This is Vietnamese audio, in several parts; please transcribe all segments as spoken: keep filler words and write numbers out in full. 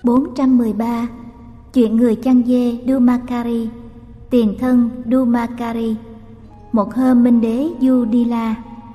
bốn trăm mười ba. Chuyện người chăn dê Dumakari. Tiền thân Dumakari. Một hôm Minh đế Yudhila.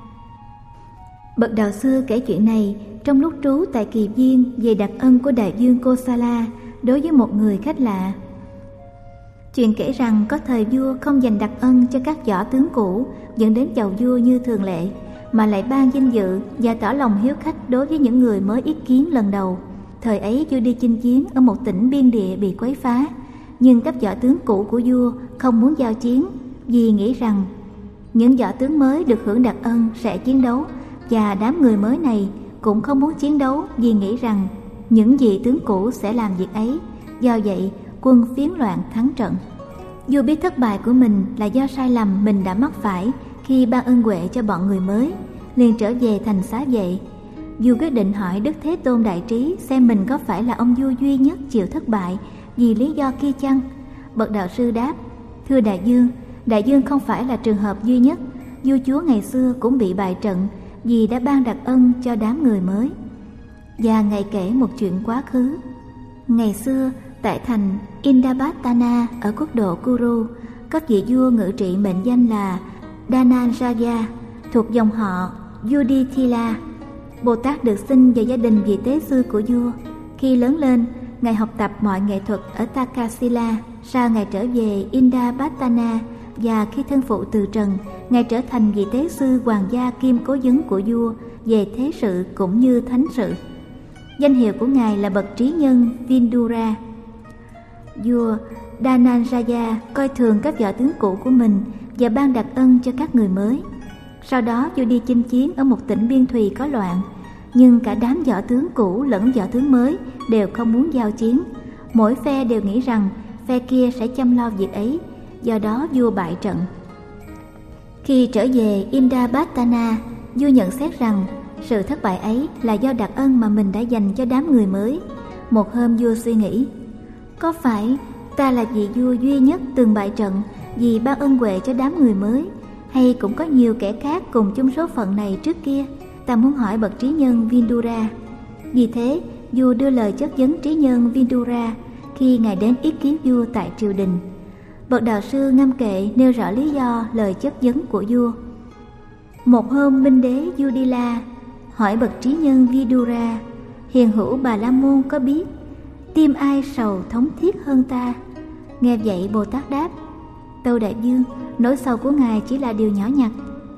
Bậc đạo sư kể chuyện này trong lúc trú tại kỳ viên về đặc ân của đại vương Kosala đối với một người khách lạ. Chuyện kể rằng có thời vua không dành đặc ân cho các võ tướng cũ dẫn đến chầu vua như thường lệ, mà lại ban vinh dự và tỏ lòng hiếu khách đối với những người mới ý kiến lần đầu. Thời ấy vua đi chinh chiến ở một tỉnh biên địa bị quấy phá, nhưng các võ tướng cũ của vua không muốn giao chiến vì nghĩ rằng những võ tướng mới được hưởng đặc ân sẽ chiến đấu, và đám người mới này cũng không muốn chiến đấu vì nghĩ rằng những vị tướng cũ sẽ làm việc ấy. Do vậy quân phiến loạn thắng trận. Vua biết thất bại của mình là do sai lầm mình đã mắc phải khi ban ân huệ cho bọn người mới, liền trở về thành xá vệ. Vua quyết định hỏi Đức Thế Tôn Đại Trí xem mình có phải là ông vua duy nhất chịu thất bại vì lý do kia chăng. Bậc đạo sư đáp: Thưa đại vương, đại vương không phải là trường hợp duy nhất. Vua chúa ngày xưa cũng bị bại trận vì đã ban đặc ân cho đám người mới. Và ngài kể một chuyện quá khứ. Ngày xưa tại thành Indapatana ở quốc độ Kuru, có vị vua ngự trị mệnh danh là Dhananjaya, thuộc dòng họ Yudhithila. Bồ Tát được sinh vào gia đình vị tế sư của vua. Khi lớn lên, ngài học tập mọi nghệ thuật ở Takasila. Sau ngài trở về Indapatana, và khi thân phụ từ trần, ngài trở thành vị tế sư hoàng gia kim cố vấn của vua về thế sự cũng như thánh sự. Danh hiệu của ngài là bậc trí nhân Vindura. Vua Dhananjaya coi thường các võ tướng cũ của mình và ban đặc ân cho các người mới. Sau đó vua đi chinh chiến ở một tỉnh biên thùy có loạn, nhưng cả đám võ tướng cũ lẫn võ tướng mới đều không muốn giao chiến. Mỗi phe đều nghĩ rằng phe kia sẽ chăm lo việc ấy, do đó vua bại trận. Khi trở về Indapatana, vua nhận xét rằng sự thất bại ấy là do đặc ân mà mình đã dành cho đám người mới. Một hôm vua suy nghĩ: có phải ta là vị vua duy nhất từng bại trận vì ban ân huệ cho đám người mới, hay cũng có nhiều kẻ khác cùng chung số phận này trước kia? Ta muốn hỏi bậc trí nhân Vindura. Vì thế vua đưa lời chất vấn trí nhân Vindura khi ngài đến ý kiến vua tại triều đình. Bậc đạo sư ngâm kệ nêu rõ lý do lời chất vấn của vua. Một hôm Minh đế Yudhila hỏi bậc trí nhân Vidura: hiền hữu Bà La Môn có biết tim ai sầu thống thiết hơn ta? Nghe vậy Bồ Tát đáp: tâu đại vương, nỗi sầu của ngài chỉ là điều nhỏ nhặt.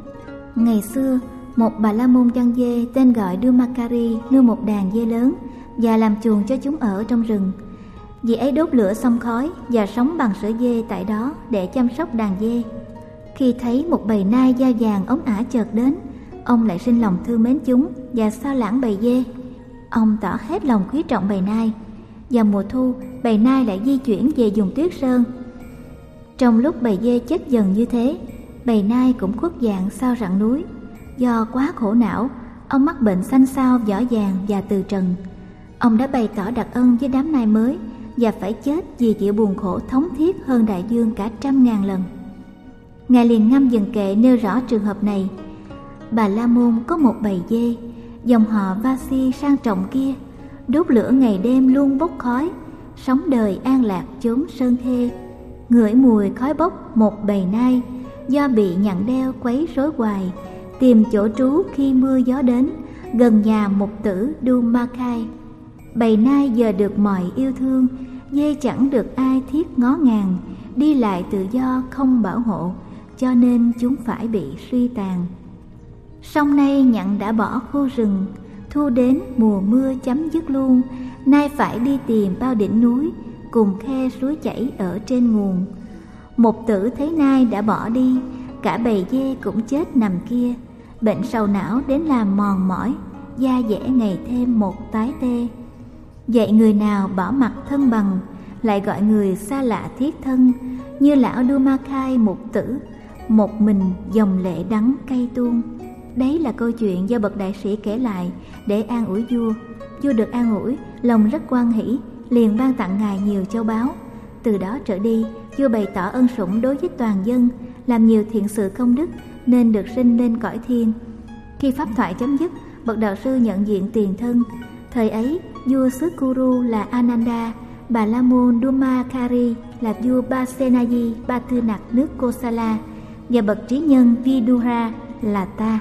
Ngày xưa một Bà La Môn chăn dê tên gọi Dumakari nuôi một đàn dê lớn và làm chuồng cho chúng ở trong rừng. Vị ấy đốt lửa xông khói và sống bằng sữa dê tại đó để chăm sóc đàn dê. Khi thấy một bầy nai da vàng ống ả chợt đến, ông lại sinh lòng thương mến chúng và sao lãng bầy dê. Ông tỏ hết lòng quý trọng bầy nai. Vào mùa thu, bầy nai lại di chuyển về vùng tuyết sơn. Trong lúc bầy dê chết dần như thế, bầy nai cũng khuất dạng sau rặng núi. Do quá khổ não, ông mắc bệnh xanh xao vỏ vàng và từ trần. Ông đã bày tỏ đặc ân với đám nai mới và phải chết vì chịu buồn khổ thống thiết hơn đại vương cả trăm ngàn lần. Ngài liền ngâm dần kệ nêu rõ trường hợp này. Bà La Môn có một bầy dê, dòng họ Vasi sang trọng kia, đốt lửa ngày đêm luôn bốc khói, sống đời an lạc chốn sơn thê. Ngửi mùi khói bốc một bầy nai, do bị nhặn đeo quấy rối hoài, tìm chỗ trú khi mưa gió đến, gần nhà mục tử Dumakai. Bầy nai giờ được mọi yêu thương, dê chẳng được ai thiết ngó ngàng, đi lại tự do không bảo hộ, cho nên chúng phải bị suy tàn. Song nay nhặn đã bỏ khu rừng, thu đến mùa mưa chấm dứt luôn, nay phải đi tìm bao đỉnh núi, cùng khe suối chảy ở trên nguồn. Một tử thấy nai đã bỏ đi, cả bầy dê cũng chết nằm kia, bệnh sầu não đến làm mòn mỏi, da dẻ ngày thêm một tái tê. Vậy người nào bỏ mặt thân bằng, lại gọi người xa lạ thiết thân, như lão Dumakai mục tử, một mình dòng lệ đắng cay tuôn. Đấy là câu chuyện do bậc đại sĩ kể lại để an ủi vua. Vua được an ủi, lòng rất hoan hỷ, liền ban tặng ngài nhiều châu báu. Từ đó trở đi, vua bày tỏ ân sủng đối với toàn dân, làm nhiều thiện sự công đức, nên được sinh lên cõi thiên. Khi pháp thoại chấm dứt, bậc đạo sư nhận diện tiền thân. Thời ấy, vua xứ Kuru là Ananda, Bà La Môn Dharmakari là vua Pasenadi Ba Tư Nặc nước Kosala, và bậc trí nhân Vidura là ta.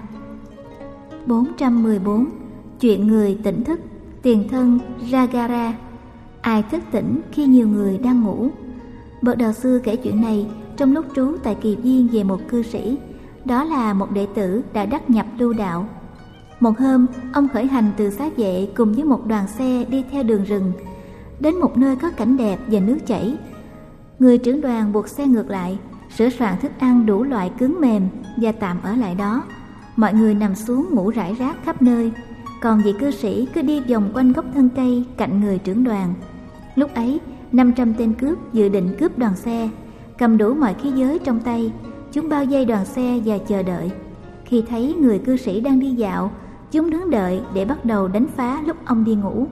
bốn trăm mười bốn. Chuyện người tỉnh thức. Tiền thân Ragara. Ai thức tỉnh khi nhiều người đang ngủ? Bậc đạo sư kể chuyện này trong lúc trú tại Kỳ Viên về một cư sĩ. Đó là một đệ tử đã đắc nhập lưu đạo. Một hôm, ông khởi hành từ Xá Vệ cùng với một đoàn xe đi theo đường rừng, đến một nơi có cảnh đẹp và nước chảy. Người trưởng đoàn buộc xe ngược lại, sửa soạn thức ăn đủ loại cứng mềm và tạm ở lại đó. Mọi người nằm xuống ngủ rải rác khắp nơi, còn vị cư sĩ cứ đi vòng quanh gốc thân cây cạnh người trưởng đoàn. Lúc ấy, năm trăm tên cướp dự định cướp đoàn xe, cầm đủ mọi khí giới trong tay. Chúng bao vây đoàn xe và chờ đợi. Khi thấy người cư sĩ đang đi dạo, chúng đứng đợi để bắt đầu đánh phá lúc ông đi ngủ.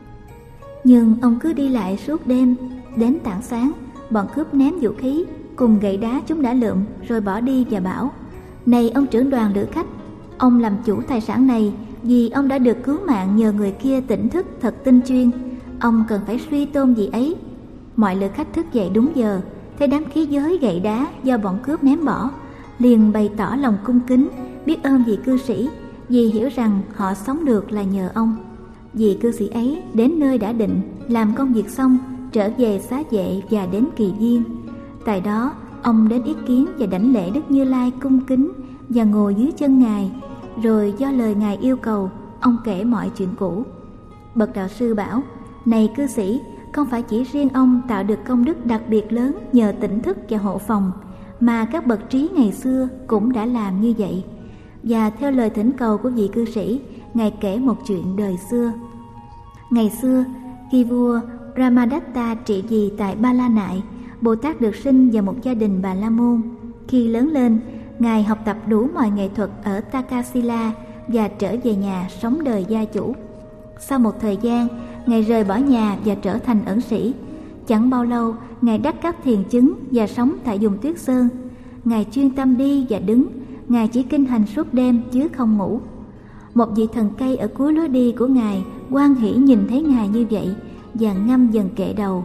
Nhưng ông cứ đi lại suốt đêm. Đến tảng sáng, bọn cướp ném vũ khí cùng gậy đá chúng đã lượm rồi bỏ đi và bảo: "Này ông trưởng đoàn lữ khách, ông làm chủ tài sản này vì ông đã được cứu mạng nhờ người kia tỉnh thức thật tinh chuyên. Ông cần phải suy tôn vị ấy." Mọi lữ khách thức dậy đúng giờ, thấy đám khí giới gậy đá do bọn cướp ném bỏ, liền bày tỏ lòng cung kính, biết ơn vị cư sĩ, vì hiểu rằng họ sống được là nhờ ông. Vị cư sĩ ấy đến nơi đã định, làm công việc xong, trở về Xá Vệ và đến Kỳ Viên. Tại đó, ông đến ý kiến và đảnh lễ Đức Như Lai cung kính và ngồi dưới chân Ngài. Rồi do lời Ngài yêu cầu, ông kể mọi chuyện cũ. Bậc đạo sư bảo: "Này cư sĩ, không phải chỉ riêng ông tạo được công đức đặc biệt lớn nhờ tỉnh thức và hộ phòng, mà các bậc trí ngày xưa cũng đã làm như vậy." Và theo lời thỉnh cầu của vị cư sĩ, Ngài kể một chuyện đời xưa. Ngày xưa, khi vua Ramadatta trị vì tại Ba La Nại, Bồ Tát được sinh vào một gia đình Bà La Môn. Khi lớn lên, Ngài học tập đủ mọi nghệ thuật ở Takasila và trở về nhà sống đời gia chủ. Sau một thời gian, Ngài rời bỏ nhà và trở thành ẩn sĩ. Chẳng bao lâu, Ngài đắc các thiền chứng và sống tại vùng Tuyết Sơn. Ngài chuyên tâm đi và đứng, Ngài chỉ kinh hành suốt đêm chứ không ngủ. Một vị thần cây ở cuối lối đi của Ngài hoan hỉ nhìn thấy Ngài như vậy và ngâm dần kệ đầu: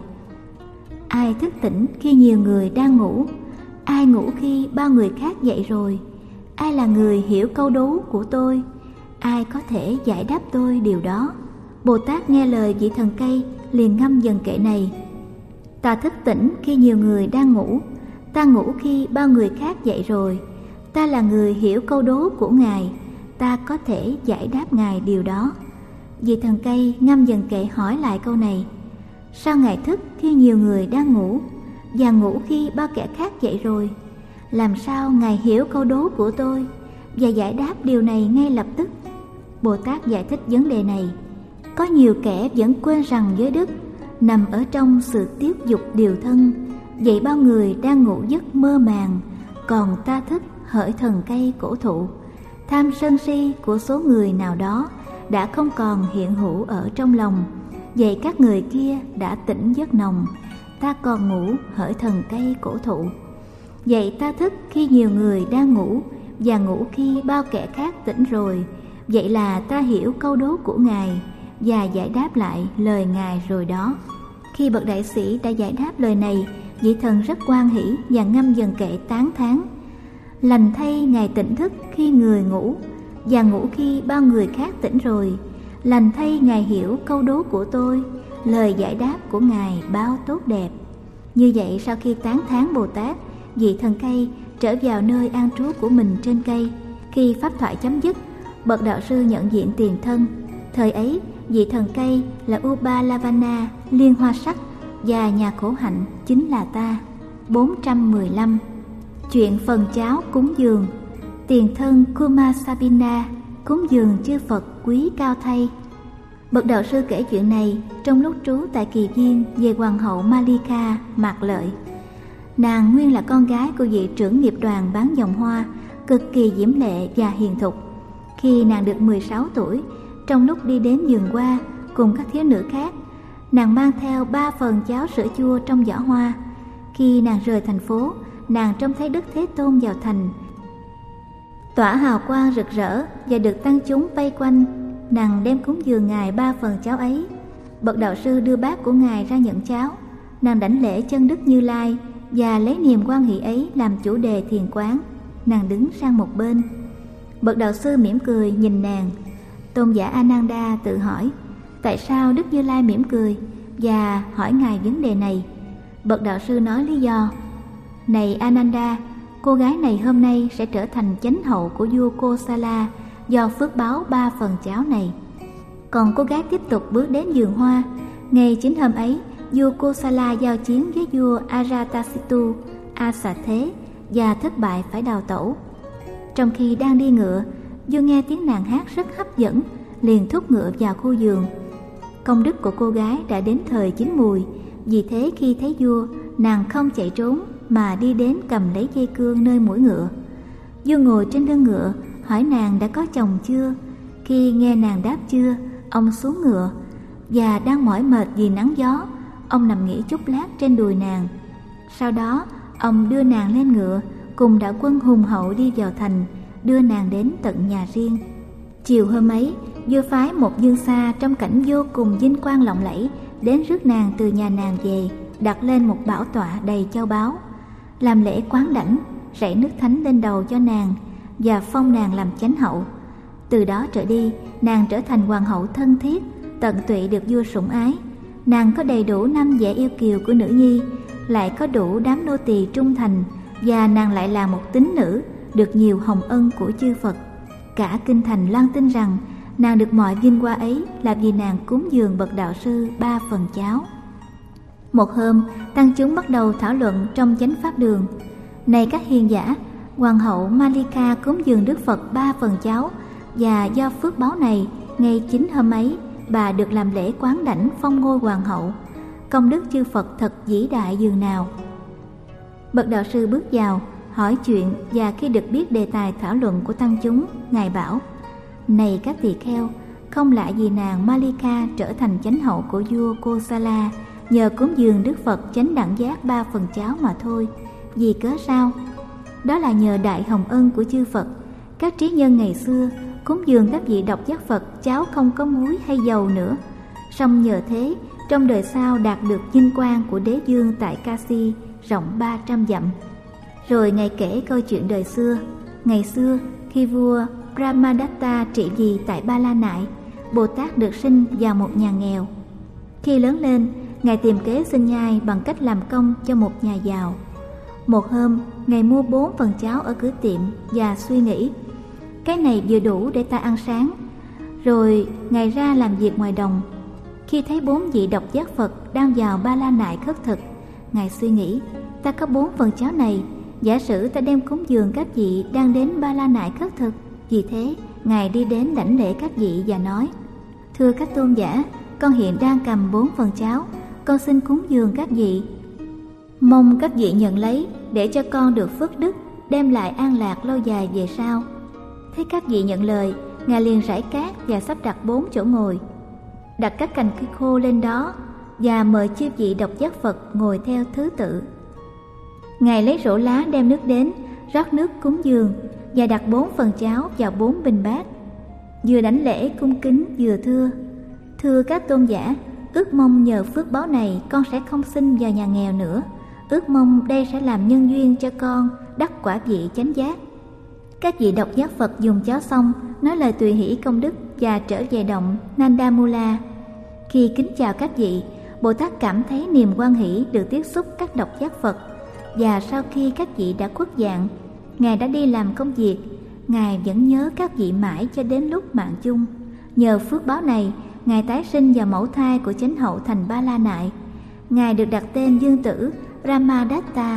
"Ai thức tỉnh khi nhiều người đang ngủ? Ai ngủ khi bao người khác dậy rồi? Ai là người hiểu câu đố của tôi? Ai có thể giải đáp tôi điều đó?" Bồ Tát nghe lời vị thần cây, liền ngâm dần kệ này: "Ta thức tỉnh khi nhiều người đang ngủ. Ta ngủ khi bao người khác dậy rồi. Ta là người hiểu câu đố của Ngài. Ta có thể giải đáp Ngài điều đó." Vị thần cây ngâm dần kệ hỏi lại câu này: "Sao Ngài thức khi nhiều người đang ngủ, và ngủ khi bao kẻ khác dậy rồi? Làm sao Ngài hiểu câu đố của tôi và giải đáp điều này ngay lập tức?" Bồ Tát giải thích vấn đề này: "Có nhiều kẻ vẫn quên rằng giới đức nằm ở trong sự tiếp dục điều thân. Vậy bao người đang ngủ giấc mơ màng, còn ta thức hỡi thần cây cổ thụ. Tham sân si của số người nào đó đã không còn hiện hữu ở trong lòng. Vậy các người kia đã tỉnh giấc nồng, ta còn ngủ hỡi thần cây cổ thụ. Vậy ta thức khi nhiều người đang ngủ, và ngủ khi bao kẻ khác tỉnh rồi. Vậy là ta hiểu câu đố của Ngài và giải đáp lại lời Ngài rồi đó." Khi bậc đại sĩ đã giải đáp lời này, vị thần rất hoan hỷ và ngâm dần kệ tán thán: "Lành thay Ngài tỉnh thức khi người ngủ, và ngủ khi bao người khác tỉnh rồi. Lành thay Ngài hiểu câu đố của tôi, lời giải đáp của Ngài bao tốt đẹp." Như vậy, sau khi tán thán Bồ Tát, vị thần cây trở vào nơi an trú của mình trên cây. Khi pháp thoại chấm dứt, bậc đạo sư nhận diện tiền thân. Thời ấy, vị thần cây là Upalavana, liên hoa sắc, và nhà khổ hạnh chính là ta. bốn trăm mười lăm. Chuyện phần cháo cúng dường. Tiền thân Kumasabina, cúng dường chư Phật quý cao thay. Bậc đạo sư kể chuyện này trong lúc trú tại Kỳ Viên về hoàng hậu Malika Mạc Lợi. Nàng nguyên là con gái của vị trưởng nghiệp đoàn bán vòng hoa, cực kỳ diễm lệ và hiền thục. Khi nàng được mười sáu tuổi, trong lúc đi đến vườn hoa cùng các thiếu nữ khác, nàng mang theo ba phần cháo sữa chua trong giỏ hoa. Khi nàng rời thành phố, nàng trông thấy Đức Thế Tôn vào thành, tỏa hào quang rực rỡ và được tăng chúng vây quanh. Nàng đem cúng dường Ngài ba phần cháo ấy. bậc đạo sư đưa bát của ngài ra nhận cháo. Nàng đảnh lễ chân Đức Như Lai và lấy niềm hoan hỷ ấy làm chủ đề thiền quán. Nàng đứng sang một bên. Bậc đạo sư mỉm cười nhìn nàng. Tôn giả Ananda tự hỏi tại sao Đức Như Lai mỉm cười và hỏi ngài vấn đề này. Bậc đạo sư nói lý do: này Ananda, cô gái này hôm nay sẽ trở thành chánh hậu của vua Kosala do phước báo ba phần cháo này. Còn cô gái tiếp tục bước đến vườn hoa. Ngày chính hôm ấy, vua Kosala giao chiến với vua Ajatasattu, Asa Thế, và thất bại phải đào tẩu. Trong khi đang đi ngựa, vua nghe tiếng nàng hát rất hấp dẫn, liền thúc ngựa vào khu vườn. Công đức của cô gái đã đến thời chín mùi, vì thế khi thấy vua, nàng không chạy trốn mà đi đến cầm lấy dây cương nơi mũi ngựa. Vua ngồi trên lưng ngựa, hỏi nàng đã có chồng chưa. Khi nghe nàng đáp chưa, ông xuống ngựa, và đang mỏi mệt vì nắng gió, ông nằm nghỉ chút lát trên đùi nàng. Sau đó, ông đưa nàng lên ngựa, cùng đạo quân hùng hậu đi vào thành, đưa nàng đến tận nhà riêng. Chiều hôm ấy, vua phái một dương xa trong cảnh vô cùng vinh quang lộng lẫy đến rước nàng từ nhà nàng về, đặt lên một bảo tọa đầy châu báu, làm lễ quán đảnh, rảy nước thánh lên đầu cho nàng và phong nàng làm chánh hậu. Từ đó trở đi, nàng trở thành hoàng hậu thân thiết, tận tụy được vua sủng ái. Nàng có đầy đủ năm vẻ yêu kiều của nữ nhi, lại có đủ đám nô tỳ trung thành, và nàng lại là một tín nữ, được nhiều hồng ân của chư Phật. Cả kinh thành loan tin rằng nàng được mọi vinh hoa ấy là vì nàng cúng dường bậc đạo sư ba phần cháo. Một hôm, tăng chúng bắt đầu thảo luận trong chánh pháp đường. Này các hiền giả, hoàng hậu Malika cúng dường Đức Phật ba phần cháo, và do phước báo này, ngay chính hôm ấy, bà được làm lễ quán đảnh phong ngôi hoàng hậu. Công đức chư Phật thật vĩ đại dường nào. Bậc đạo sư bước vào, hỏi chuyện, và khi được biết đề tài thảo luận của tăng chúng, ngài bảo: này các tỳ kheo, không lạ gì nàng Malika trở thành chánh hậu của vua Kosala nhờ cúng dường Đức Phật chánh đẳng giác ba phần cháo mà thôi. Vì cớ sao? Đó là nhờ đại hồng ân của chư Phật. Các trí nhân ngày xưa cúng dường các vị độc giác Phật cháo không có muối hay dầu nữa. Song nhờ thế, trong đời sau đạt được vinh quang của đế dương tại Kasi rộng ba trăm dặm. Rồi ngài kể câu chuyện đời xưa. Ngày xưa, khi vua Brahmadatta trị vì tại Ba La Nại, Bồ Tát được sinh vào một nhà nghèo. Khi lớn lên, ngài tìm kế sinh nhai bằng cách làm công cho một nhà giàu. Một hôm, ngài mua bốn phần cháo ở cửa tiệm và suy nghĩ, cái này vừa đủ để ta ăn sáng. Rồi ngài ra làm việc ngoài đồng. Khi thấy bốn vị độc giác Phật đang vào Ba La Nại khất thực, ngài suy nghĩ, ta có bốn phần cháo này, giả sử ta đem cúng dường các vị đang đến Ba La Nại khất thực. Vì thế, ngài đi đến đảnh lễ các vị và nói: thưa các tôn giả, con hiện đang cầm bốn phần cháo, con xin cúng dường các vị, mong các vị nhận lấy để cho con được phước đức, đem lại an lạc lâu dài về sau. Thế các vị nhận lời, ngài liền rải cát và sắp đặt bốn chỗ ngồi, đặt các cành cây khô lên đó và mời chư vị độc giác Phật ngồi theo thứ tự. Ngài lấy rổ lá đem nước đến, rót nước cúng dường và đặt bốn phần cháo vào bốn bình bát. Vừa đảnh lễ cung kính vừa thưa: thưa các tôn giả, ước mong nhờ phước báo này con sẽ không sinh vào nhà nghèo nữa. Ước mong đây sẽ làm nhân duyên cho con đắc quả vị chánh giác. Các vị độc giác Phật dùng cháo xong, nói lời tùy hỷ công đức và trở về động Nandamula. Khi kính chào các vị, Bồ Tát cảm thấy niềm hoan hỷ được tiếp xúc các độc giác Phật. Và sau khi các vị đã khuất dạng, ngài đã đi làm công việc. Ngài vẫn nhớ các vị mãi cho đến lúc mạng chung. Nhờ phước báo này, ngài tái sinh vào mẫu thai của chánh hậu thành Ba La Nại. Ngài được đặt tên dương tử Ramadatta.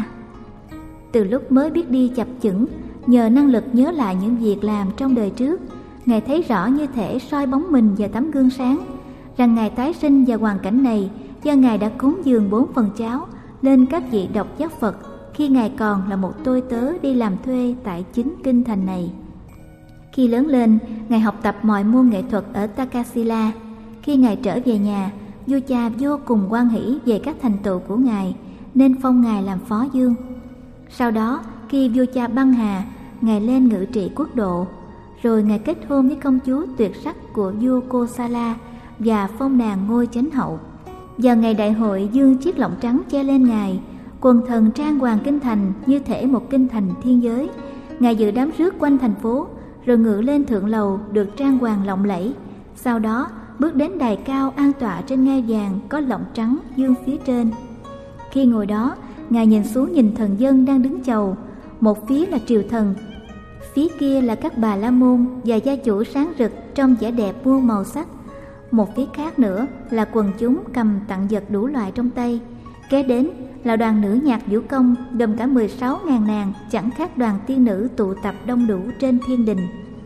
Từ lúc mới biết đi chập chững, nhờ năng lực nhớ lại những việc làm trong đời trước, ngài thấy rõ như thể soi bóng mình vào tấm gương sáng, rằng ngài tái sinh vào hoàn cảnh này do ngài đã cúng dường bốn phần cháo lên các vị độc giác Phật khi ngài còn là một tôi tớ đi làm thuê tại chính kinh thành này. Khi lớn lên, ngài học tập mọi môn nghệ thuật ở Takasila. Khi ngài trở về nhà, vua cha vô cùng hoan hỷ về các thành tựu của ngài, nên phong ngài làm phó dương. Sau đó, khi vua cha băng hà, ngài lên ngự trị quốc độ. Rồi ngài kết hôn với công chúa tuyệt sắc của vua Kosala và phong nàng ngôi chánh hậu. Vào ngày đại hội dương chiếc lọng trắng che lên ngài, quần thần trang hoàng kinh thành như thể một kinh thành thiên giới. Ngài dự đám rước quanh thành phố, rồi ngự lên thượng lầu được trang hoàng lộng lẫy. Sau đó bước đến đài cao an tọa trên ngai vàng có lọng trắng dương phía trên. Khi ngồi đó, ngài nhìn xuống nhìn thần dân đang đứng chầu. Một phía là triều thần, phía kia là các bà la môn và gia chủ sáng rực trong vẻ đẹp muôn màu sắc. Một phía khác nữa là quần chúng cầm tặng vật đủ loại trong tay. Kế đến là đoàn nữ nhạc vũ công gồm cả mười sáu ngàn nàng, chẳng khác đoàn tiên nữ tụ tập đông đủ trên thiên đình.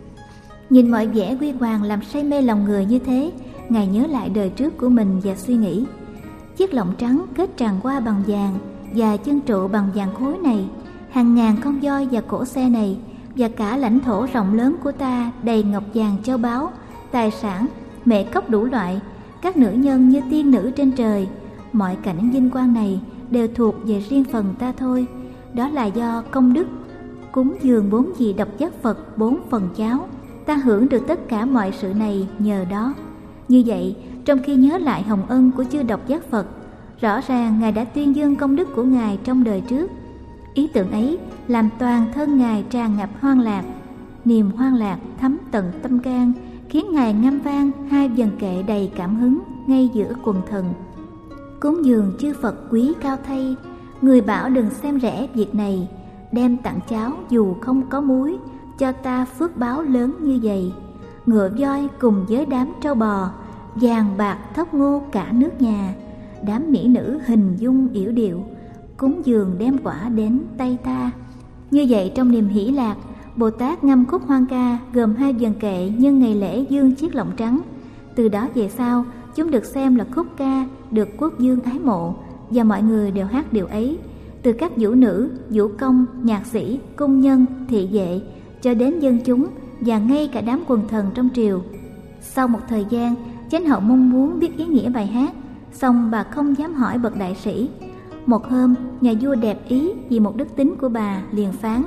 Nhìn mọi vẻ huy hoàng làm say mê lòng người như thế, ngài nhớ lại đời trước của mình và suy nghĩ: chiếc lọng trắng kết tràn qua bằng vàng và chân trụ bằng vàng khối này, hàng ngàn con voi và cỗ xe này, và cả lãnh thổ rộng lớn của ta đầy ngọc vàng châu báu, tài sản, mệ cốc đủ loại, các nữ nhân như tiên nữ trên trời. Mọi cảnh vinh quang này đều thuộc về riêng phần ta thôi. Đó là do công đức cúng dường bốn vị độc giác Phật bốn phần cháo, ta hưởng được tất cả mọi sự này nhờ đó. Như vậy, trong khi nhớ lại hồng ân của chư độc giác Phật, rõ ràng ngài đã tuyên dương công đức của ngài trong đời trước. Ý tưởng ấy làm toàn thân ngài tràn ngập hoan lạc. Niềm hoan lạc thấm tận tâm can, khiến ngài ngâm vang hai vần kệ đầy cảm hứng ngay giữa quần thần. Cúng dường chư Phật quý cao thay, người bảo đừng xem rẻ việc này, đem tặng cháo dù không có muối, cho ta phước báo lớn như vậy. Ngựa voi cùng với đám trâu bò, vàng bạc thóc ngô cả nước nhà, đám mỹ nữ hình dung yểu điệu, cúng dường đem quả đến tay ta. Như vậy trong niềm hỷ lạc, Bồ Tát ngâm khúc hoan ca gồm hai vần kệ nhân ngày lễ dương chiếc lọng trắng. Từ đó về sau, chúng được xem là khúc ca được quốc dương ái mộ, và mọi người đều hát điều ấy, từ các vũ nữ, vũ công, nhạc sĩ, cung nhân, thị vệ cho đến dân chúng và ngay cả đám quần thần trong triều. Sau một thời gian, chánh hậu mong muốn biết ý nghĩa bài hát, song bà không dám hỏi bậc đại sĩ. Một hôm, nhà vua đẹp ý vì một đức tính của bà, liền phán: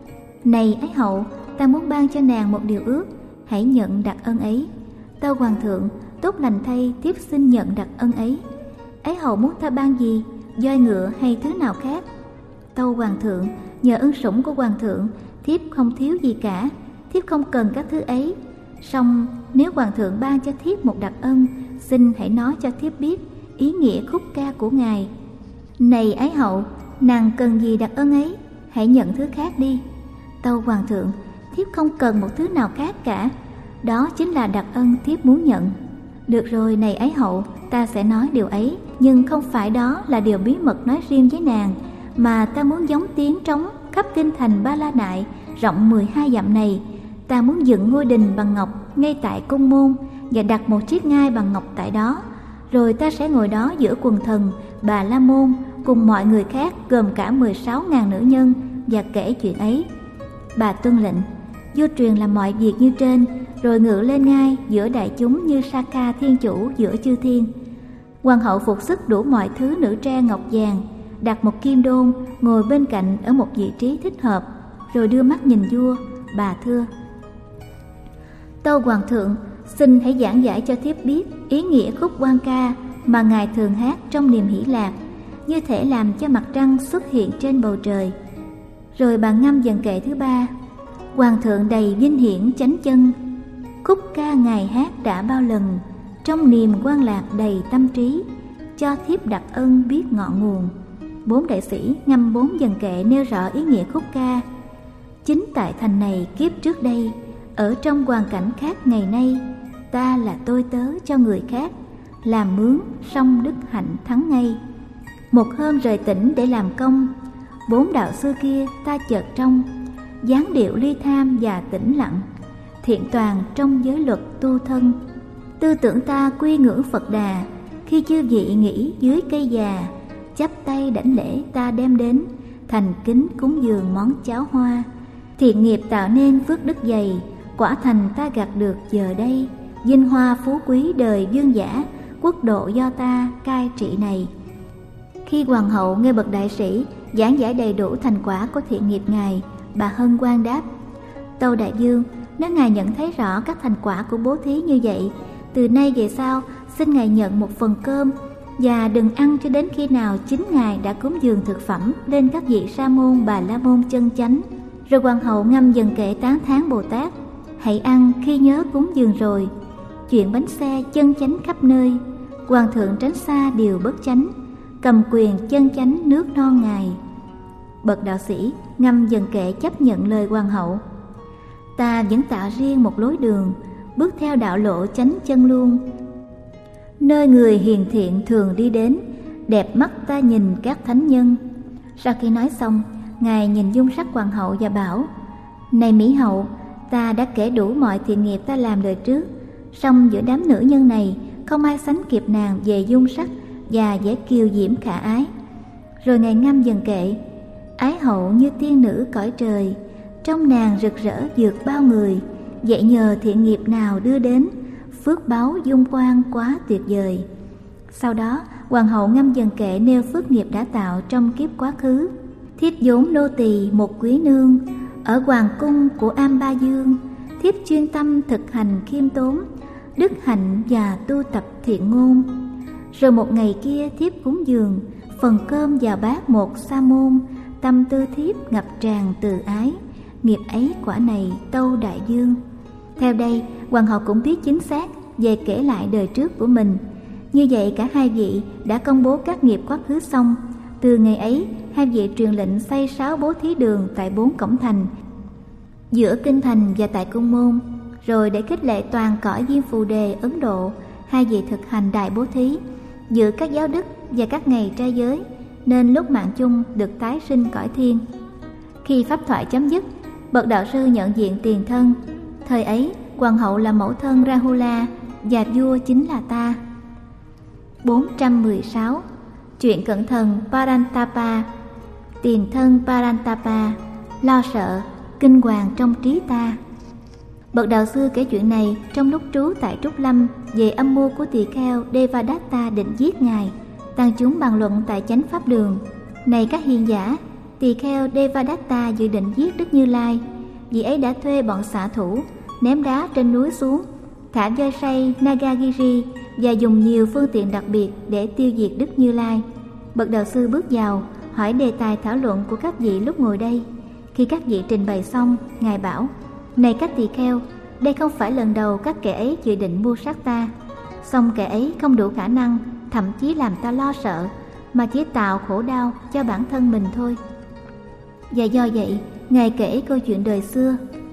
này ái hậu, ta muốn ban cho nàng một điều ước, hãy nhận đặc ân ấy. Tâu hoàng thượng, tốt lành thay, thiếp xin nhận đặc ân ấy. Ái hậu muốn ta ban gì, voi ngựa hay thứ nào khác? Tâu hoàng thượng, nhờ ân sủng của hoàng thượng, thiếp không thiếu gì cả, thiếp không cần các thứ ấy. Song nếu hoàng thượng ban cho thiếp một đặc ân, xin hãy nói cho thiếp biết ý nghĩa khúc ca của ngài. Này ái hậu, nàng cần gì đặc ân ấy, hãy nhận thứ khác đi. Tâu hoàng thượng, thiếp không cần một thứ nào khác cả, đó chính là đặc ân thiếp muốn nhận. Được rồi, này ái hậu, ta sẽ nói điều ấy, nhưng không phải đó là điều bí mật nói riêng với nàng, mà ta muốn giống tiếng trống khắp kinh thành Ba La Nại rộng mười hai dặm này. Ta muốn dựng ngôi đình bằng ngọc ngay tại cung môn và đặt một chiếc ngai bằng ngọc tại đó. Rồi ta sẽ ngồi đó giữa quần thần Bà La Môn cùng mọi người khác gồm cả mười sáu ngàn nữ nhân và kể chuyện ấy. Bà tuân lệnh. Vua truyền làm mọi việc như trên, rồi ngự lên ngai giữa đại chúng như Sa-ca thiên chủ giữa chư thiên. Hoàng hậu phục sức đủ mọi thứ nữ trang ngọc vàng, đặt một kim đôn ngồi bên cạnh ở một vị trí thích hợp, rồi đưa mắt nhìn vua. Bà thưa: Tâu hoàng thượng, xin hãy giảng giải cho thiếp biết ý nghĩa khúc hoan ca mà ngài thường hát trong niềm hỷ lạc, như thể làm cho mặt trăng xuất hiện trên bầu trời. Rồi bà ngâm dần kệ thứ ba: Hoàng thượng đầy vinh hiển chánh chân, khúc ca ngài hát đã bao lần, trong niềm hoan lạc đầy tâm trí, cho thiếp đặc ân biết ngọn nguồn. Bốn đại sĩ ngâm bốn dần kệ nêu rõ ý nghĩa khúc ca. Chính tại thành này kiếp trước đây, ở trong hoàn cảnh khác ngày nay, ta là tôi tớ cho người khác, làm mướn song đức hạnh thắng ngay. Một hôm rời tỉnh để làm công, bốn đạo sư kia ta chợt trông, dáng điệu ly tham và tĩnh lặng, thiện toàn trong giới luật tu thân. Tư tưởng ta quy ngưỡng Phật Đà, khi chư vị nghỉ dưới cây già, chắp tay đảnh lễ ta đem đến, thành kính cúng dường món cháo hoa. Thiện nghiệp tạo nên phước đức dày, quả thành ta gặt được giờ đây, vinh hoa phú quý đời vương giả, quốc độ do ta cai trị này. Khi hoàng hậu nghe bậc đại sĩ giảng giải đầy đủ thành quả của thiện nghiệp ngài, bà hân hoan đáp: Tâu đại vương, nếu ngài nhận thấy rõ các thành quả của bố thí như vậy, từ nay về sau xin Ngài nhận một phần cơm, và đừng ăn cho đến khi nào chính Ngài đã cúng dường thực phẩm lên các vị sa môn bà la môn chân chánh. Rồi hoàng hậu ngâm dần kệ tán thán Bồ Tát: hãy ăn khi nhớ cúng dường rồi. Chuyện bánh xe chân chánh khắp nơi, hoàng thượng tránh xa điều bất chánh, cầm quyền chân chánh nước non Ngài. Bậc đạo sĩ ngâm dần kệ chấp nhận lời hoàng hậu: ta vẫn tạo riêng một lối đường, bước theo đạo lộ chánh chân luôn, nơi người hiền thiện thường đi đến, đẹp mắt ta nhìn các thánh nhân. Sau khi nói xong, Ngài nhìn dung sắc hoàng hậu và bảo: này Mỹ hậu, ta đã kể đủ mọi thiện nghiệp ta làm đời trước, song giữa đám nữ nhân này không ai sánh kịp nàng về dung sắc và vẻ kiều diễm khả ái. Rồi Ngài ngâm dần kệ: ái hậu như tiên nữ cõi trời, trong nàng rực rỡ vượt bao người, vậy nhờ thiện nghiệp nào đưa đến, phước báu dung quang quá tuyệt vời. Sau đó hoàng hậu ngâm dần kệ nêu phước nghiệp đã tạo trong kiếp quá khứ. Thiếp vốn nô tỳ một quý nương, ở hoàng cung của Am Ba Dương, thiếp chuyên tâm thực hành khiêm tốn, đức hạnh và tu tập thiện ngôn. Rồi một ngày kia thiếp cúng dường phần cơm vào bát một sa môn, tâm tư thiếp ngập tràn từ ái, nghiệp ấy quả này tâu đại dương. Theo đây, hoàng hậu cũng biết chính xác về kể lại đời trước của mình. Như vậy cả hai vị đã công bố các nghiệp quá khứ xong. Từ ngày ấy, hai vị truyền lệnh xây sáu bố thí đường tại bốn cổng thành, giữa kinh thành và tại cung môn. Rồi để khích lệ toàn cõi Diêm Phù Đề Ấn Độ, hai vị thực hành đại bố thí, giữ các giáo đức và các ngày trai giới, nên lúc mạng chung được tái sinh cõi thiên. Khi pháp thoại chấm dứt, bậc đạo sư nhận diện tiền thân. Thời ấy, hoàng hậu là mẫu thân Rahula và vua chính là ta. bốn trăm mười sáu. Chuyện cận thần Parantapa. Tiền thân Parantapa, lo sợ, kinh hoàng trong trí ta. Bậc đạo sư kể chuyện này trong lúc trú tại Trúc Lâm về âm mưu của tỳ kheo Devadatta định giết Ngài. Tăng chúng bàn luận tại chánh pháp đường: này các hiền giả, tỳ kheo Devadatta dự định giết Đức Như Lai. Vị ấy đã thuê bọn xạ thủ ném đá trên núi xuống, thả voi say Nagagiri và dùng nhiều phương tiện đặc biệt để tiêu diệt Đức Như Lai. Bậc đạo sư bước vào hỏi đề tài thảo luận của các vị lúc ngồi đây. Khi các vị trình bày xong, Ngài bảo: này các tỳ kheo, đây không phải lần đầu các kẻ ấy dự định mưu sát ta. Song kẻ ấy không đủ khả năng, thậm chí làm ta lo sợ, mà chỉ tạo khổ đau cho bản thân mình thôi. Và do vậy, Ngài kể câu chuyện đời xưa.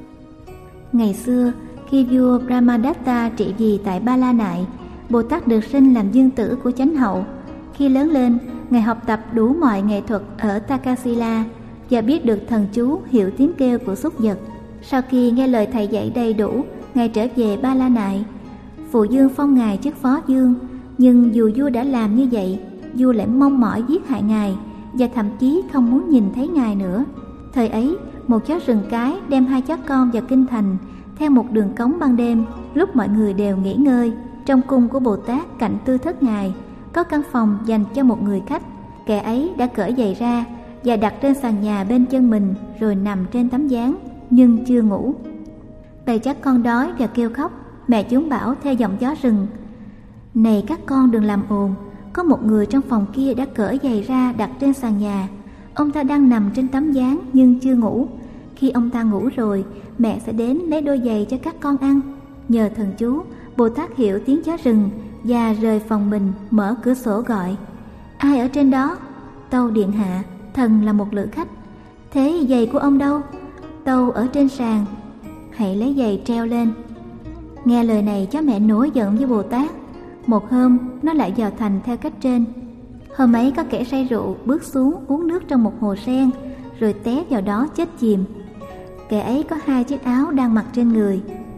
Ngày xưa, khi vua Brahmadatta trị vì tại Ba La Nại, Bồ Tát được sinh làm dương tử của chánh hậu. Khi lớn lên, Ngài học tập đủ mọi nghệ thuật ở Takasila và biết được thần chú hiểu tiếng kêu của súc vật. Sau khi nghe lời thầy dạy đầy đủ, Ngài trở về Ba La Nại. Phụ dương phong Ngài chức phó dương, nhưng dù vua đã làm như vậy, vua lại mong mỏi giết hại Ngài và thậm chí không muốn nhìn thấy Ngài nữa. Thời ấy, một chó rừng cái đem hai chó con vào kinh thành theo một đường cống ban đêm, lúc mọi người đều nghỉ ngơi. Trong cung của Bồ Tát cạnh tư thất Ngài có căn phòng dành cho một người khách. Kẻ ấy đã cởi giày ra và đặt trên sàn nhà bên chân mình, rồi nằm trên tấm ván nhưng chưa ngủ. Bầy chó con đói và kêu khóc. Mẹ chúng bảo theo giọng gió rừng: này các con đừng làm ồn, có một người trong phòng kia đã cởi giày ra đặt trên sàn nhà. Ông ta đang nằm trên tấm ván nhưng chưa ngủ. Khi ông ta ngủ rồi, mẹ sẽ đến lấy đôi giày cho các con ăn. Nhờ thần chú, Bồ Tát hiểu tiếng chó rừng và rời phòng mình, mở cửa sổ gọi: ai ở trên đó? Tâu điện hạ, thần là một lữ khách. Thế giày của ông đâu? Tâu ở trên sàn. Hãy lấy giày treo lên. Nghe lời này, chó mẹ nổi giận với Bồ Tát. Một hôm, nó lại vào thành theo cách trên. Hôm ấy có kẻ say rượu bước xuống uống nước trong một hồ sen, rồi té vào đó chết chìm. Kẻ ấy có hai chiếc áo đang mặc trên người,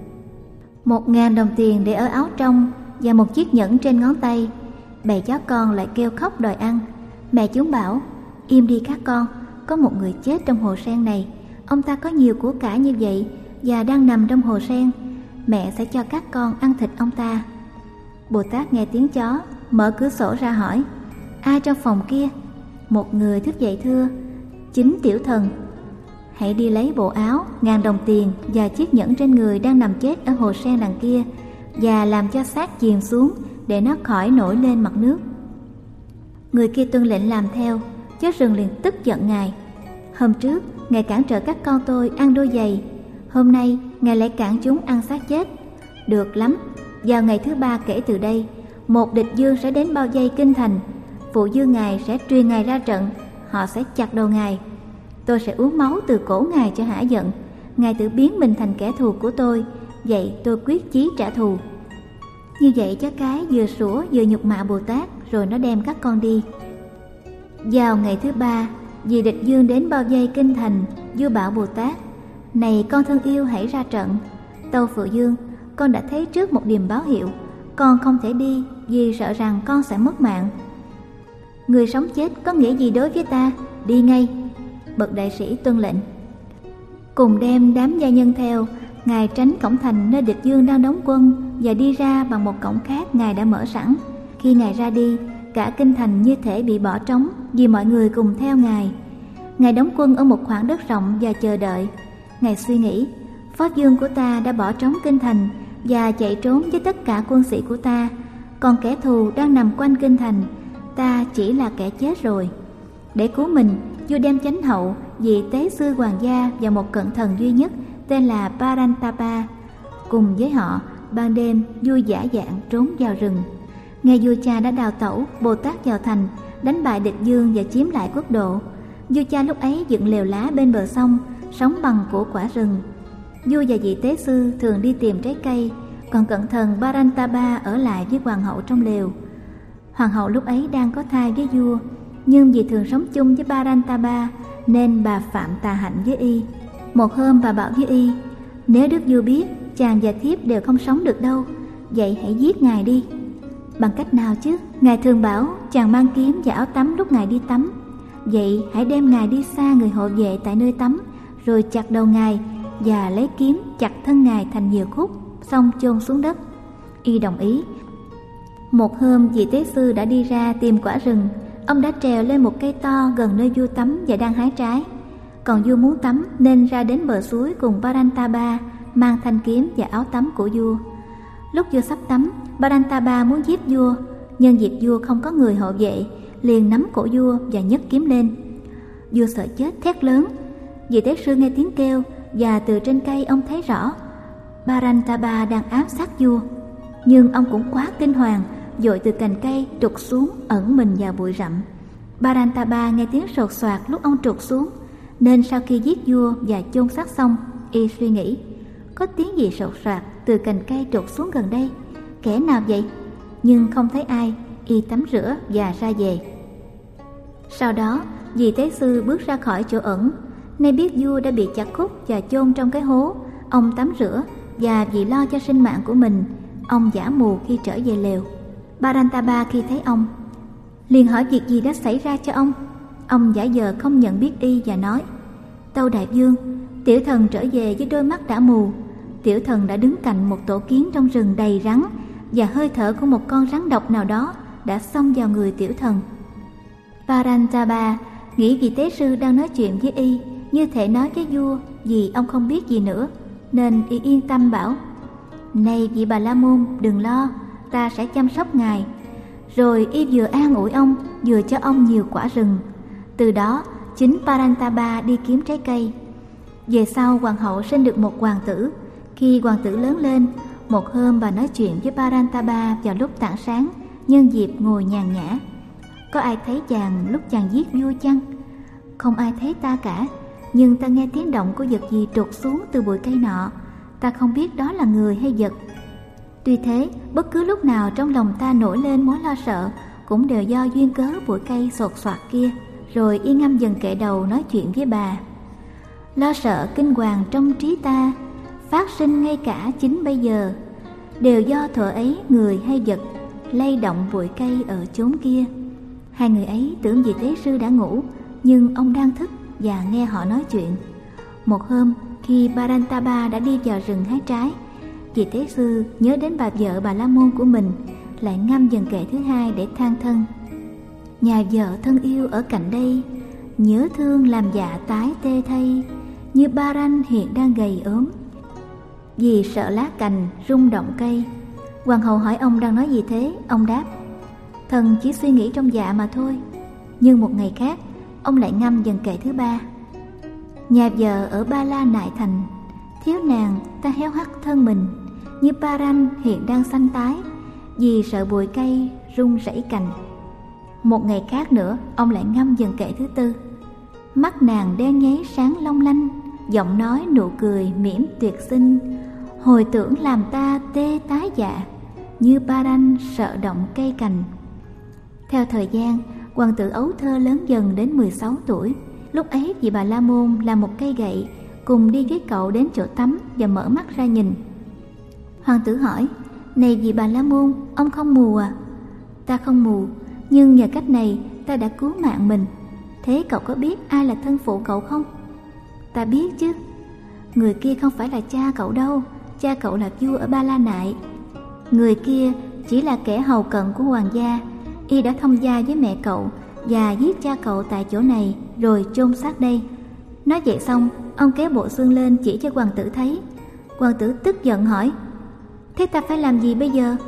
một ngàn đồng tiền để ở áo trong và một chiếc nhẫn trên ngón tay. Bầy chó con lại kêu khóc đòi ăn. Mẹ chúng bảo: im đi các con, có một người chết trong hồ sen này. Ông ta có nhiều của cải như vậy và đang nằm trong hồ sen. Mẹ sẽ cho các con ăn thịt ông ta. Bồ Tát nghe tiếng chó, mở cửa sổ ra hỏi: ai trong phòng kia? Một người thức dậy thưa: chính tiểu thần. Hãy đi lấy bộ áo, ngàn đồng tiền và chiếc nhẫn trên người đang nằm chết ở hồ sen đằng kia, và làm cho xác chìm xuống để nó khỏi nổi lên mặt nước. Người kia tuân lệnh làm theo. Chó rừng liền tức giận Ngài. Hôm trước Ngài cản trở các con tôi ăn đôi giày, hôm nay Ngài lại cản chúng ăn xác chết. Được lắm, vào ngày thứ ba kể từ đây, một địch dương sẽ đến bao vây kinh thành. Phụ dương Ngài sẽ truyền Ngài ra trận, họ sẽ chặt đầu Ngài. Tôi sẽ uống máu từ cổ Ngài cho hả giận. Ngài tự biến mình thành kẻ thù của tôi, vậy tôi quyết chí trả thù. Như vậy chó cái vừa sủa vừa nhục mạ Bồ Tát, rồi nó đem các con đi. Vào ngày thứ ba, vì địch dương đến bao vây kinh thành, vua bảo Bồ Tát: Này con thân yêu, hãy ra trận. Tâu Phụ Dương, con đã thấy trước một điềm báo hiệu, con không thể đi vì sợ rằng con sẽ mất mạng. Người sống chết có nghĩa gì đối với ta? Đi ngay. Bậc đại sĩ tuân lệnh. Cùng đem đám gia nhân theo, Ngài tránh cổng thành nơi địch dương đang đóng quân và đi ra bằng một cổng khác Ngài đã mở sẵn. Khi Ngài ra đi, cả kinh thành như thể bị bỏ trống vì mọi người cùng theo Ngài. Ngài đóng quân ở một khoảng đất rộng và chờ đợi. Ngài suy nghĩ, Pháp Dương của ta đã bỏ trống kinh thành và chạy trốn với tất cả quân sĩ của ta, còn kẻ thù đang nằm quanh kinh thành, ta chỉ là kẻ chết rồi. Để cứu mình, vua đem chánh hậu, vị tế sư hoàng gia và một cận thần duy nhất tên là Parantapa. Cùng với họ, ban đêm vua giả dạng trốn vào rừng. Nghe vua cha đã đào tẩu, Bồ Tát vào thành, đánh bại địch dương và chiếm lại quốc độ. Vua cha lúc ấy dựng lều lá bên bờ sông, sống bằng của quả rừng. Vua và vị tế sư thường đi tìm trái cây, còn cận thần Parantapa ở lại với hoàng hậu trong lều. Hoàng hậu lúc ấy đang có thai với vua, nhưng vì thường sống chung với Parantapa nên bà phạm tà hạnh với y. Một hôm bà bảo với y: Nếu đức vua biết chàng và thiếp đều không sống được đâu, vậy hãy giết ngài đi. Bằng cách nào chứ? Ngài thường bảo chàng mang kiếm và áo tắm lúc ngài đi tắm. Vậy hãy đem ngài đi xa người hộ vệ tại nơi tắm, rồi chặt đầu ngài và lấy kiếm chặt thân ngài thành nhiều khúc, xong chôn xuống đất. Y đồng ý. Một hôm vị tế sư đã đi ra tìm quả rừng. Ông đã trèo lên một cây to gần nơi vua tắm và đang hái trái. Còn vua muốn tắm nên ra đến bờ suối cùng Parantapa, mang thanh kiếm và áo tắm của vua. Lúc vua sắp tắm, Parantapa muốn giết vua, nhân dịp vua không có người hộ vệ, liền nắm cổ vua và nhấc kiếm lên. Vua sợ chết thét lớn. Vị tế sư nghe tiếng kêu và từ trên cây ông thấy rõ Parantapa đang ám sát vua. Nhưng ông cũng quá kinh hoàng, vội từ cành cây trục xuống ẩn mình vào bụi rậm. Parantapa nghe tiếng sột soạt lúc ông trục xuống, nên sau khi giết vua và chôn xác xong, y suy nghĩ: Có tiếng gì sột soạt từ cành cây trục xuống gần đây, kẻ nào vậy? Nhưng không thấy ai, y tắm rửa và ra về. Sau đó vị tế sư bước ra khỏi chỗ ẩn. Nay biết vua đã bị chặt khúc và chôn trong cái hố, ông tắm rửa và vì lo cho sinh mạng của mình, ông giả mù khi trở về lều. Parantapa khi thấy ông liền hỏi việc gì đã xảy ra cho ông. Ông giả vờ không nhận biết y và nói: Tâu đại vương, tiểu thần trở về với đôi mắt đã mù. Tiểu thần đã đứng cạnh một tổ kiến trong rừng đầy rắn, và hơi thở của một con rắn độc nào đó đã xông vào người tiểu thần. Parantapa nghĩ vị tế sư đang nói chuyện với y, như thể nói với vua vì ông không biết gì nữa, nên y yên tâm bảo: Này vị Bà La Môn, đừng lo, ta sẽ chăm sóc ngài. Rồi y vừa an ủi ông, vừa cho ông nhiều quả rừng. Từ đó chính Parantapa đi kiếm trái cây. Về sau hoàng hậu sinh được một hoàng tử. Khi hoàng tử lớn lên, một hôm bà nói chuyện với Parantapa vào lúc tảng sáng, nhân dịp ngồi nhàn nhã. Có ai thấy chàng lúc chàng giết vua chăng? Không ai thấy ta cả, nhưng ta nghe tiếng động của vật gì trục xuống từ bụi cây nọ. Ta không biết đó là người hay vật. Tuy thế, bất cứ lúc nào trong lòng ta nổi lên mối lo sợ, cũng đều do duyên cớ bụi cây sột soạt kia. Rồi y ngâm dần kệ đầu nói chuyện với bà: Lo sợ kinh hoàng trong trí ta, phát sinh ngay cả chính bây giờ, đều do thuở ấy người hay vật lay động bụi cây ở chốn kia. Hai người ấy tưởng vị tế sư đã ngủ, nhưng ông đang thức và nghe họ nói chuyện. Một hôm, khi Parantapa đã đi vào rừng hái trái, vị tế sư nhớ đến bà vợ Bà La Môn của mình, lại ngâm dần kệ thứ hai để than thân: Nhà vợ thân yêu ở cạnh đây, nhớ thương làm dạ tái tê thay, như Paran hiện đang gầy ốm, vì sợ lá cành rung động cây. Hoàng hậu hỏi ông đang nói gì thế. Ông đáp: Thần chỉ suy nghĩ trong dạ mà thôi. Nhưng một ngày khác, ông lại ngâm dần kệ thứ ba: Nhà vợ ở Ba La Nại Thành, thiếu nàng ta héo hắt thân mình, như Paran hiện đang xanh tái, vì sợ bụi cây rung rẩy cành. Một ngày khác nữa, ông lại ngâm dần kệ thứ tư: Mắt nàng đen nháy sáng long lanh, giọng nói nụ cười mỉm tuyệt xinh, hồi tưởng làm ta tê tái dạ, như Paran sợ động cây cành. Theo thời gian, hoàng tử ấu thơ lớn dần đến mười sáu tuổi. Lúc ấy vị Bà La Môn làm một cây gậy, cùng đi với cậu đến chỗ tắm và mở mắt ra nhìn. Hoàng tử hỏi: Này vị Bà La Môn, ông không mù à? Ta không mù, nhưng nhờ cách này ta đã cứu mạng mình. Thế cậu có biết ai là thân phụ cậu không? Ta biết chứ. Người kia không phải là cha cậu đâu. Cha cậu là vua ở Ba La Nại. Người kia chỉ là kẻ hầu cận của hoàng gia. Y đã thông gia với mẹ cậu và giết cha cậu tại chỗ này, rồi chôn xác đây. Nói vậy xong, ông kéo bộ xương lên chỉ cho hoàng tử thấy. Hoàng tử tức giận hỏi: Thế ta phải làm gì bây giờ?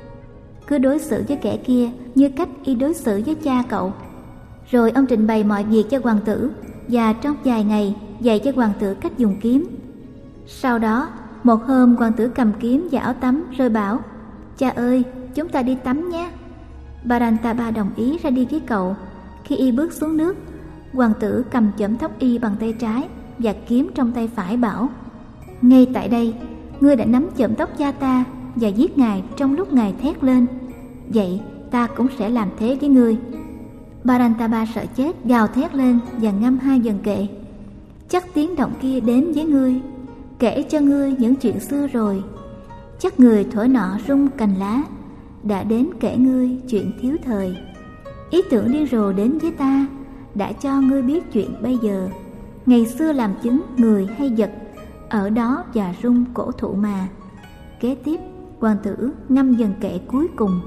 Cứ đối xử với kẻ kia như cách y đối xử với cha cậu. Rồi ông trình bày mọi việc cho hoàng tử, và trong vài ngày dạy cho hoàng tử cách dùng kiếm. Sau đó, một hôm hoàng tử cầm kiếm và áo tắm rồi bảo: Cha ơi, chúng ta đi tắm nhé. Barantaba đồng ý ra đi với cậu. Khi y bước xuống nước, hoàng tử cầm chõm tóc y bằng tay trái và kiếm trong tay phải bảo: Ngay tại đây, ngươi đã nắm chõm tóc cha ta và giết ngài trong lúc ngài thét lên. Vậy ta cũng sẽ làm thế với ngươi. Barantaba sợ chết, gào thét lên và ngâm hai dần kệ: Chắc tiếng động kia đến với ngươi, kể cho ngươi những chuyện xưa rồi. Chắc người thuở nọ rung cành lá, đã đến kể ngươi chuyện thiếu thời. Ý tưởng điên rồ đến với ta, đã cho ngươi biết chuyện bây giờ. Ngày xưa làm chứng người hay vật, ở đó và rung cổ thụ mà. Kế tiếp, hoàng tử ngâm dần kệ cuối cùng: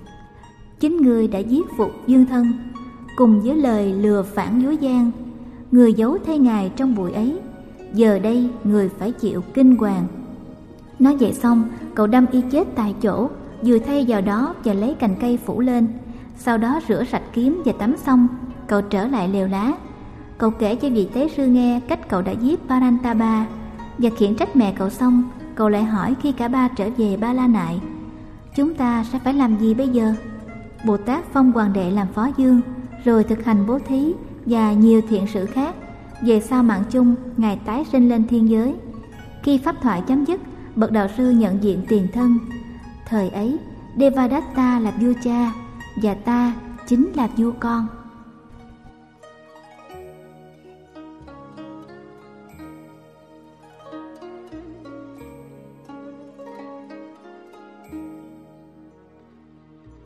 Chính ngươi đã giết phục dương thân, cùng với lời lừa phản dối gian. Người giấu thay ngài trong bụi ấy, giờ đây người phải chịu kinh hoàng. Nói vậy xong, cậu đâm y chết tại chỗ, vừa thay vào đó và lấy cành cây phủ lên. Sau đó rửa sạch kiếm và tắm xong, cậu trở lại lều lá. Cậu kể cho vị tế sư nghe cách cậu đã giết Barantaba, và khiển trách mẹ cậu xong, cậu lại hỏi khi cả ba trở về Ba La Nại: Chúng ta sẽ phải làm gì bây giờ? Bồ Tát phong hoàng đệ làm phó dương, rồi thực hành bố thí và nhiều thiện sự khác. Về sau mạng chung, ngài tái sinh lên thiên giới. Khi pháp thoại chấm dứt, bậc đạo sư nhận diện tiền thân. Thời ấy, Devadatta là vua cha, và ta chính là vua con.